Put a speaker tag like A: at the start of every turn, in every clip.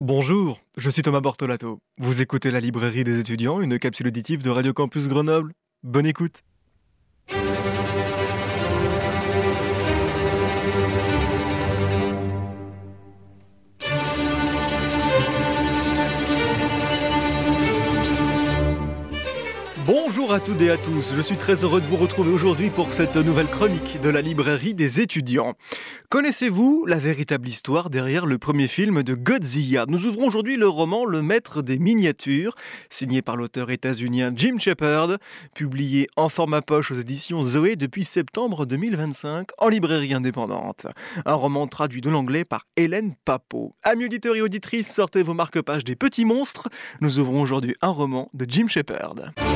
A: Bonjour, je suis Thomas Bortolato. Vous écoutez la librairie des étudiants, une capsule auditive de Radio Campus Grenoble. Bonne écoute. Bonjour à toutes et à tous, je suis très heureux de vous retrouver aujourd'hui pour cette nouvelle chronique de la librairie des étudiants. Connaissez-vous la véritable histoire derrière le premier film de Godzilla ? Nous ouvrons aujourd'hui le roman Le Maître des Miniatures, signé par l'auteur états-unien Jim Shepard, publié en format poche aux éditions Zoé depuis septembre 2025 en librairie indépendante. Un roman traduit de l'anglais par Hélène Papeau. Amis auditeurs et auditrices, sortez vos marque-pages des petits monstres. Nous ouvrons aujourd'hui un roman de Jim Shepard.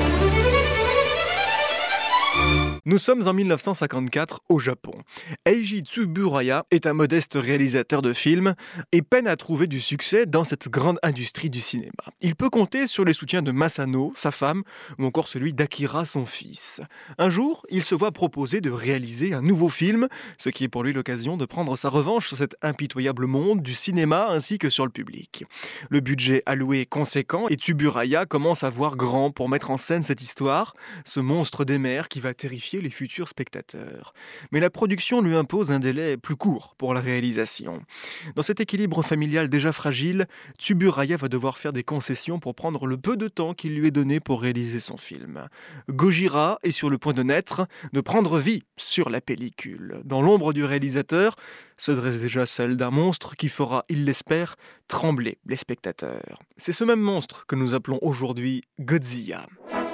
A: Nous sommes en 1954 au Japon. Eiji Tsuburaya est un modeste réalisateur de films et peine à trouver du succès dans cette grande industrie du cinéma. Il peut compter sur les soutiens de Masano, sa femme, ou encore celui d'Akira, son fils. Un jour, il se voit proposer de réaliser un nouveau film, ce qui est pour lui l'occasion de prendre sa revanche sur cet impitoyable monde du cinéma ainsi que sur le public. Le budget alloué est conséquent et Tsuburaya commence à voir grand pour mettre en scène cette histoire, ce monstre des mers qui va terrifier les futurs spectateurs. Mais la production lui impose un délai plus court pour la réalisation. Dans cet équilibre familial déjà fragile, Tsuburaya va devoir faire des concessions pour prendre le peu de temps qu'il lui est donné pour réaliser son film. Gojira est sur le point de naître, de prendre vie sur la pellicule. Dans l'ombre du réalisateur se dresse déjà celle d'un monstre qui fera, il l'espère, trembler les spectateurs. C'est ce même monstre que nous appelons aujourd'hui Godzilla.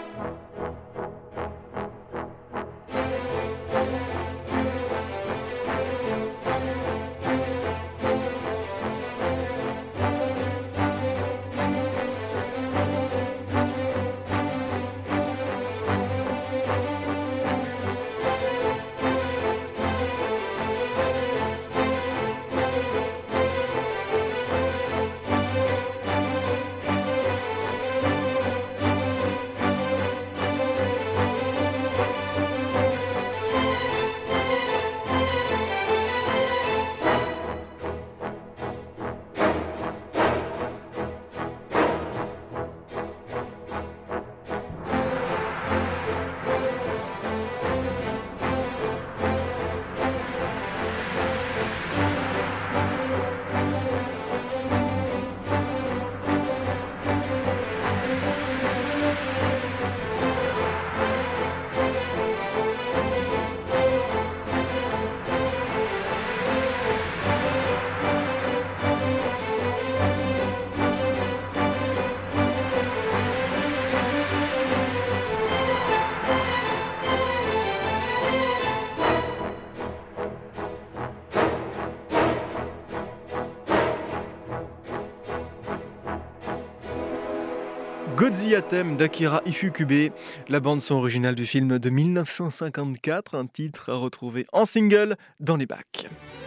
A: Godzilla thème d'Akira Ifukube, la bande-son originale du film de 1954, un titre à retrouver en single dans les bacs.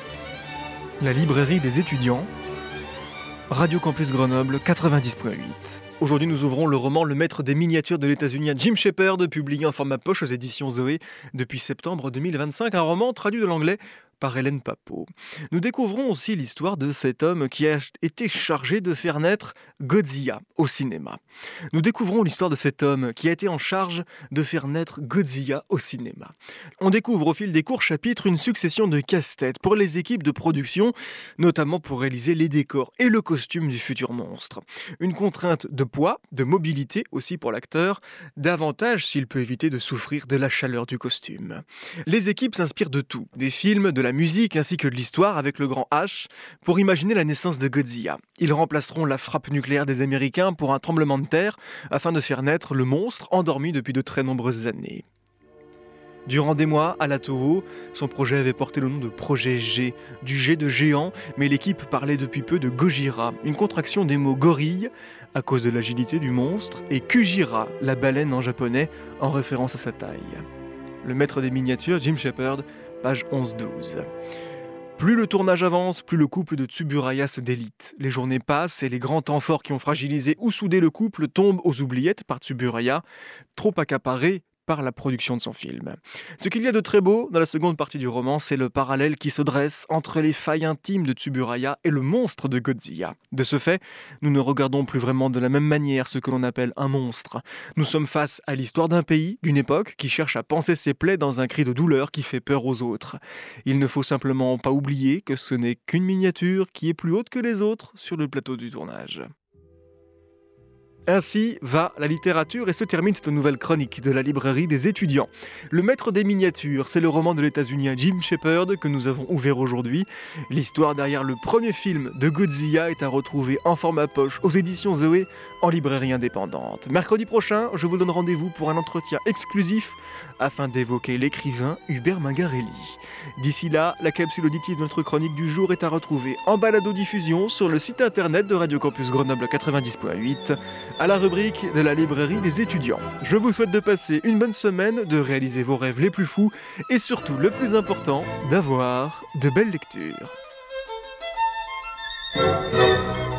A: La librairie des étudiants, Radio Campus Grenoble 90.8. Aujourd'hui, nous ouvrons le roman Le Maître des Miniatures de l'états-unien Jim Shepard, publié en format poche aux éditions Zoé depuis septembre 2025, un roman traduit de l'anglais par Hélène Papeau. Nous découvrons aussi l'histoire de cet homme qui a été chargé de faire naître Godzilla au cinéma. Nous découvrons l'histoire de cet homme qui a été en charge de faire naître Godzilla au cinéma. On découvre au fil des courts chapitres une succession de casse-têtes pour les équipes de production, notamment pour réaliser les décors et le costume du futur monstre. Une contrainte de poids, de mobilité aussi pour l'acteur, davantage s'il peut éviter de souffrir de la chaleur du costume. Les équipes s'inspirent de tout, des films, de la musique ainsi que de l'histoire avec le grand H pour imaginer la naissance de Godzilla. Ils remplaceront la frappe nucléaire des Américains pour un tremblement de terre afin de faire naître le monstre endormi depuis de très nombreuses années. Durant des mois, à la Toho, son projet avait porté le nom de Projet G, du G de géant, mais l'équipe parlait depuis peu de Gojira, une contraction des mots gorille, à cause de l'agilité du monstre, et Kujira, la baleine en japonais, en référence à sa taille. Le maître des miniatures, Jim Shepard, page 11-12. Plus le tournage avance, plus le couple de Tsuburaya se délite. Les journées passent et les grands temps forts qui ont fragilisé ou soudé le couple tombent aux oubliettes par Tsuburaya, trop accaparé par la production de son film. Ce qu'il y a de très beau dans la seconde partie du roman, c'est le parallèle qui se dresse entre les failles intimes de Tsuburaya et le monstre de Godzilla. De ce fait, nous ne regardons plus vraiment de la même manière ce que l'on appelle un monstre. Nous sommes face à l'histoire d'un pays, d'une époque, qui cherche à panser ses plaies dans un cri de douleur qui fait peur aux autres. Il ne faut simplement pas oublier que ce n'est qu'une miniature qui est plus haute que les autres sur le plateau du tournage. Ainsi va la littérature et se termine cette nouvelle chronique de la librairie des étudiants. Le maître des miniatures, c'est le roman de l'états-unien Jim Shepard que nous avons ouvert aujourd'hui. L'histoire derrière le premier film de Godzilla est à retrouver en format poche aux éditions Zoé en librairie indépendante. Mercredi prochain, je vous donne rendez-vous pour un entretien exclusif afin d'évoquer l'écrivain Hubert Mingarelli. D'ici là, la capsule auditive de notre chronique du jour est à retrouver en balado-diffusion sur le site internet de Radio Campus Grenoble 90.8 à la rubrique de la librairie des étudiants. Je vous souhaite de passer une bonne semaine, de réaliser vos rêves les plus fous et surtout, le plus important, d'avoir de belles lectures.